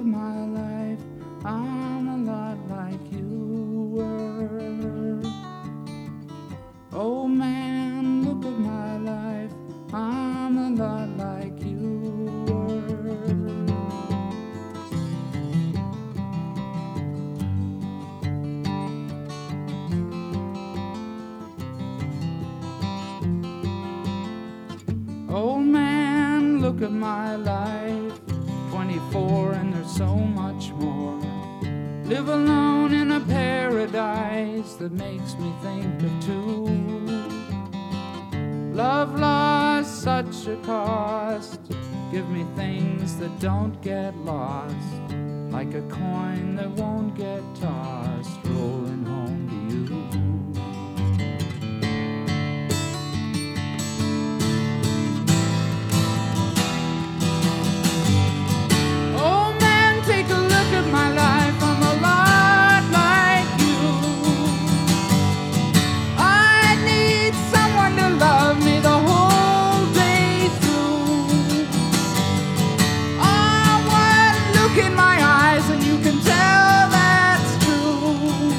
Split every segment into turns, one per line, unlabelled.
my life, I'm a lot like you were. Oh man, look at my life, I'm a lot like you were. Oh man, look at my life, 24 and there's so much more. Live alone in a paradise that makes me think of two. Love lost such a cost, give me things that don't get lost, like a coin that won't get tossed, rolling home to you. My life, I'm a lot like you. I need someone to love me the whole day through. Oh, one look in my eyes and you can tell that's true.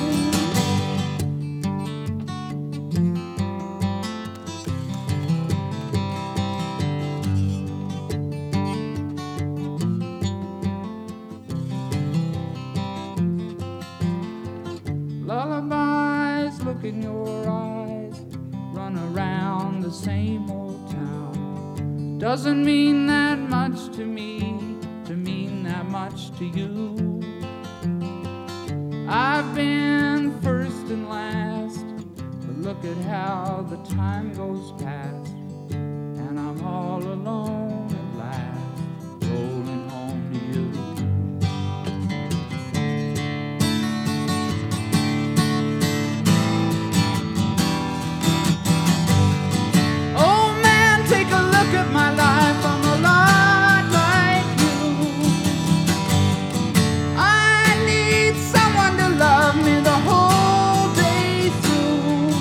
Lullabies look in your eyes, run around the same old town. Doesn't mean that much to me, to mean that much to you. I've been first and last, but look at how the time goes past, and I'm all alone at last, rolling home to you. My life, I'm a lot like you. I need someone to love me the whole day through.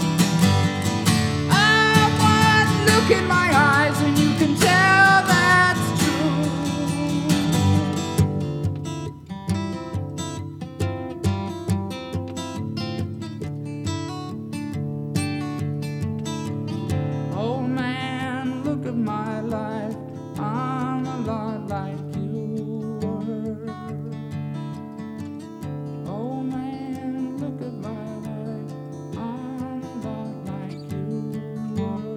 I want look in my eyes and you can tell that's true. Oh man, look at my life, I'm a lot like you were. Oh man, look at my life, I'm a lot like you were.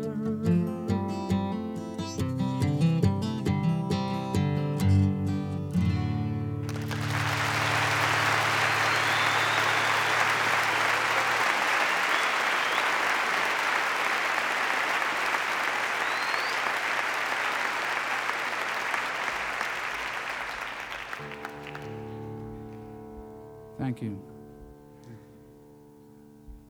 Thank you.